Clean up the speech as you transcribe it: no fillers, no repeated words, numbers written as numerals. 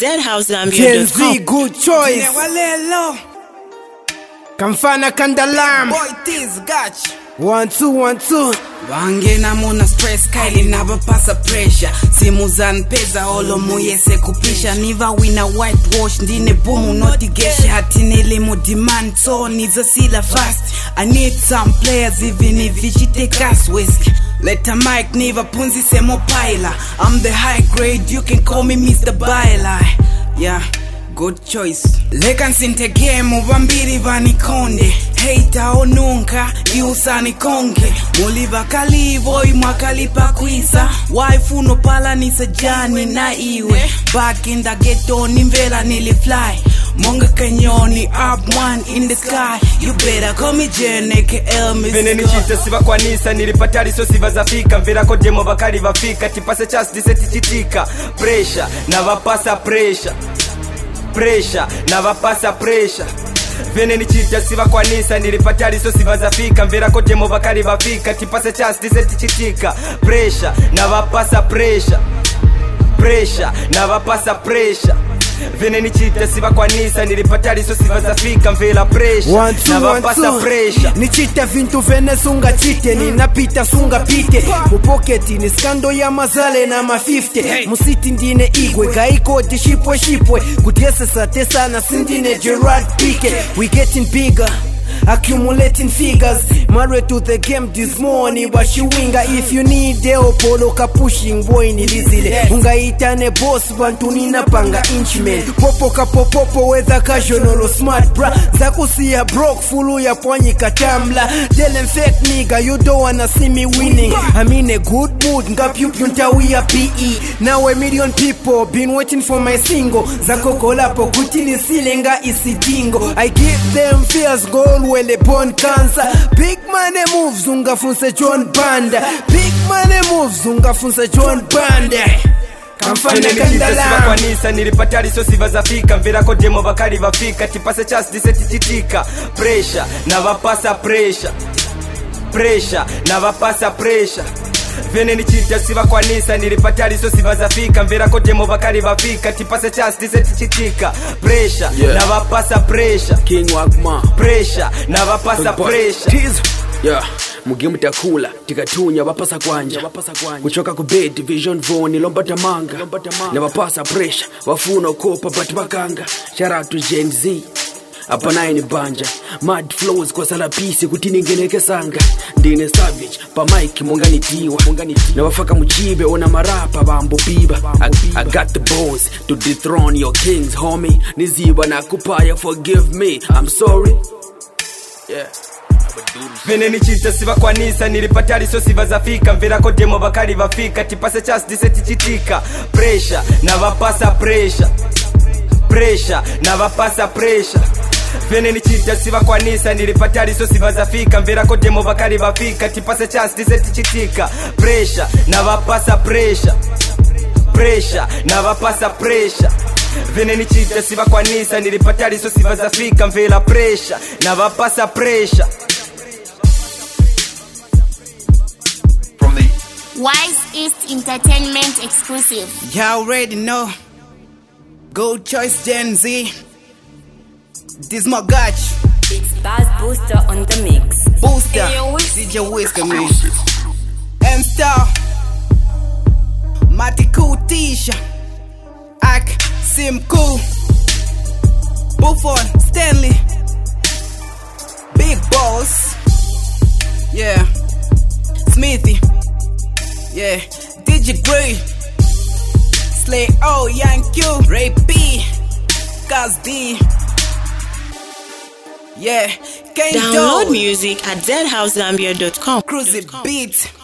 ZHouseZambia.com. Gen Z, good choice. Kamfana Kandalam. Boy, Tiz, gotcha. 1 2 1 2. Wangena muna stress kaili nabapasa pressure simu zanpeza olo muyese kupisha niva wina whitewash ndine boom notigesha hatinele mo demand so niza sila fast I need some players even if she take us whisk let a mic niva punzi semo pila I'm the high grade you can call me Mr. Baila yeah good choice leka nsinte game ubambiri vanikonde hater onunka iusani konge muliva kalivo imwakalipa kwisa wife unopala nisajani na iwe back in the ghetto nimvela nilifly monga kanyoni up one in the sky you better call me JNKL Miss Vene nichita siva kwa nisa nilipatari so siva zafika mvera ko demo bakari vafika tipase chance diseti chitika pressure na vapasa pressure na vapasa pressure Vene nichita siva kwa nisa nilipatari so siva zafika mvera ko demo bakari vafika tipase chance diseti chitika pressure na vapasa pressure na vapasa pressure Vene nichita siva kwa nisa nilipatari so siva zafika mvela pressure na vapasa pressure nichita vintu vene sunga chite ninapita sunga pite mupoketi ni skando ya mazale na ma50 musiti ndine igwe gaikoti shipwe kutese sate sana sindine Gerard Pique we getting bigger accumulating figures married to the game this morning bashiwinga if you need deo polo ka pushing boy nilizile ungaitane boss bantu ninapanga inchman popo weather casual smart bra zakusia broke fulu ya pwanyi katamla tell fake nigga you don't wanna see me winning I'm in a good mood ngapyupyu ntawia PE now a million people been waiting for my single zakokolapo kutini silenga isidingo I give them fears goal wele born cancer big money moves ungafunse John Banda big money moves ungafunse John Banda Kamfana Kandalam kwa nisa nilipatari so siva zafika mvera ko demo bakari vafika tipase chance diseti chitika pressure na vapasa pressure na vapasa pressure Vene nichita siva kwa nisa nilipatari so siva zafika mvera ko demo bakari vafika tipase chance diseti chitika pressure na vapasa pressure King Wagma pressure na vapasa pressure yeah mugimu takula tikatunya vapasa kwanja kuchoka ku bed vision voni lombata manga na vapasa pressure wafuna ukopa but bakanga shout out to Gen Z apa naye ni banja mad flows kwa salapisi kutiningeneke sanga ndine savage pa mic monganitiwa na wafaka muchibe ona marapa bambo biba I got the balls to dethrone your kings homie niziba na kupaya forgive me I'm sorry yeah Vene nichita siva kwa nisa nilipatari so siva zafika mvera ko demo bakari vafika tipase chance diseti chitika pressure na vapasa pressure na vapasa pressure Vene nichita siva kwa nisa nilipatari so siva zafika mvera ko demo bakari vafika tipase chance diseti chitika pressure na vapasa pressure na vapasa pressure Vene nichita siva kwa nisa nilipatari so siva zafika mvera pressure na vapasa pressure Wise East Entertainment exclusive. Y'all already know. Good choice, Gen Z. This my gotcha. It's Buzz Booster on the mix. Booster. DJ Whisker me. M-Star. Mati Cool Tisha. Ak Sim Cool. Buffon Stanley. Big Boss. Yeah. Smithy. Yeah, DJ Gray, Slay O, Young Q, Ray B, Cuz D. Yeah, Download music at ZHouseZambia.com. Cruise Beat.